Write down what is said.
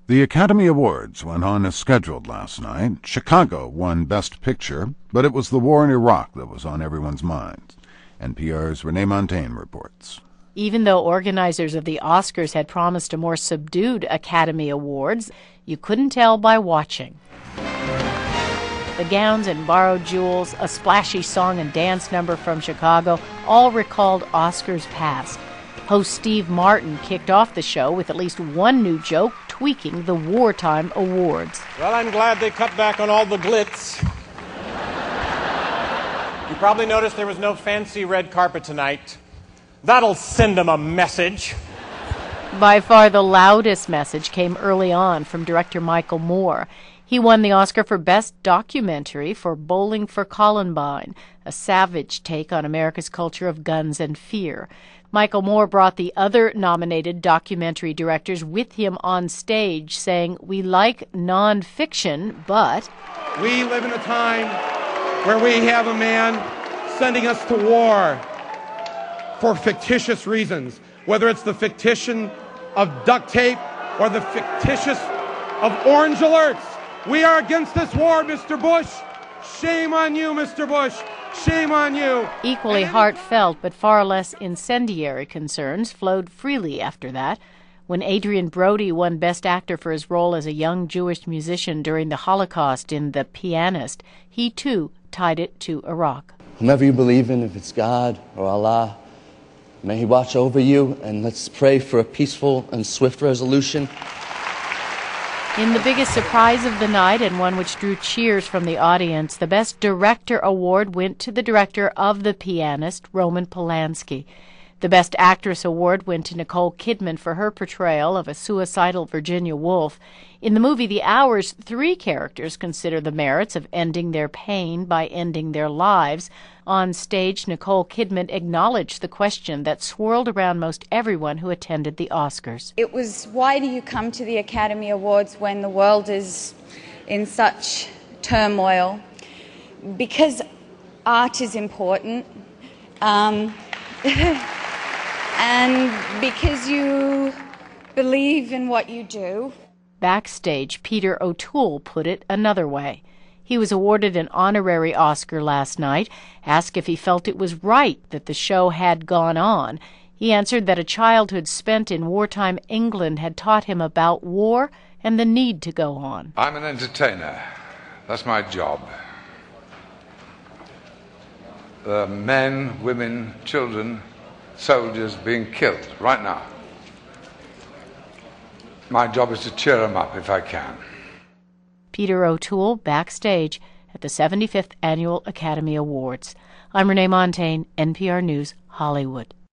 The Academy Awards went on as scheduled last night. Chicago won Best Picture, but it was the war in Iraq that was on everyone's minds. NPR's Renee Montaigne reports. Even though organizers of the Oscars had promised a more subdued Academy Awards, you couldn't tell by watching. The gowns and borrowed jewels, a splashy song and dance number from Chicago, all recalled Oscars past. Host Steve Martin kicked off the show with at least one new joke tweaking the wartime awards. Well, I'm glad they cut back on all the glitz. You probably noticed there was no fancy red carpet tonight. That'll send them a message. By far the loudest message came early on from director Michael Moore. He won the Oscar for Best Documentary for Bowling for Columbine, a savage take on America's culture of guns and fear. Michael Moore brought the other nominated documentary directors with him on stage, saying, "We like nonfiction, but..." We live in a time where we have a man sending us to war for fictitious reasons, whether it's the fictitious of duct tape or the fictitious of orange alerts. We are against this war, Mr. Bush. Shame on you, Mr. Bush. Shame on you. Equally heartfelt but far less incendiary concerns flowed freely after that. When Adrien Brody won Best Actor for his role as a young Jewish musician during the Holocaust in The Pianist, he too tied it to Iraq. Whomever you believe in, if it's God or Allah, may He watch over you, and let's pray for a peaceful and swift resolution. In the biggest surprise of the night, and one which drew cheers from the audience, the Best Director award went to the director of The Pianist, Roman Polanski. The Best Actress award went to Nicole Kidman for her portrayal of a suicidal Virginia Woolf. In the movie The Hours, 3 characters consider the merits of ending their pain by ending their lives. On stage, Nicole Kidman acknowledged the question that swirled around most everyone who attended the Oscars. It was, why do you come to the Academy Awards when the world is in such turmoil? Because art is important. And because you believe in what you do. Backstage, Peter O'Toole put it another way. He was awarded an honorary Oscar last night. Asked if he felt it was right that the show had gone on, he answered that a childhood spent in wartime England had taught him about war and the need to go on. I'm an entertainer. That's my job. Men, women, children, soldiers being killed right now. My job is to cheer them up if I can. Peter O'Toole backstage at the 75th Annual Academy Awards. I'm Renee Montaigne, NPR News, Hollywood.